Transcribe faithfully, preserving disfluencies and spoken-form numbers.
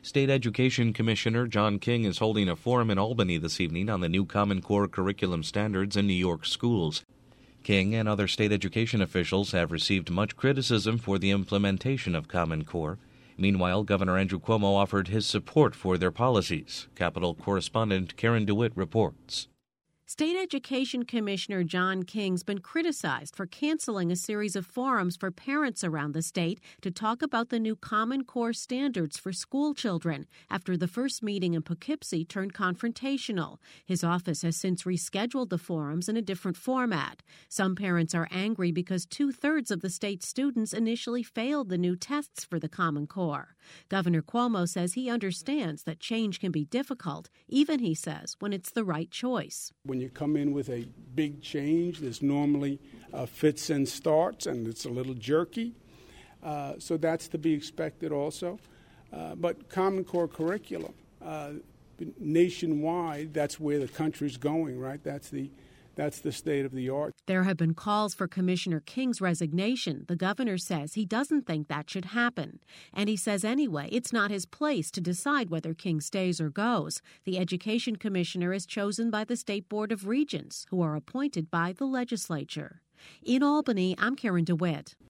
State Education Commissioner John King is holding a forum in Albany this evening on the new Common Core curriculum standards in New York schools. King and other state education officials have received much criticism for the implementation of Common Core. Meanwhile, Governor Andrew Cuomo offered his support for their policies. Capitol correspondent Karen DeWitt reports. State Education Commissioner John King's been criticized for canceling a series of forums for parents around the state to talk about the new Common Core standards for school children after the first meeting in Poughkeepsie turned confrontational. His office has since rescheduled the forums in a different format. Some parents are angry because two-thirds of the state's students initially failed the new tests for the Common Core. Governor Cuomo says he understands that change can be difficult, even, he says, when it's the right choice. When you come in with a big change, there's normally uh, fits and starts, and it's a little jerky. Uh, so that's to be expected also. Uh, but Common Core curriculum, uh, nationwide, that's where the country's going, right? That's the That's the state of the art. There have been calls for Commissioner King's resignation. The governor says he doesn't think that should happen. And he says anyway, it's not his place to decide whether King stays or goes. The education commissioner is chosen by the State Board of Regents, who are appointed by the legislature. In Albany, I'm Karen DeWitt.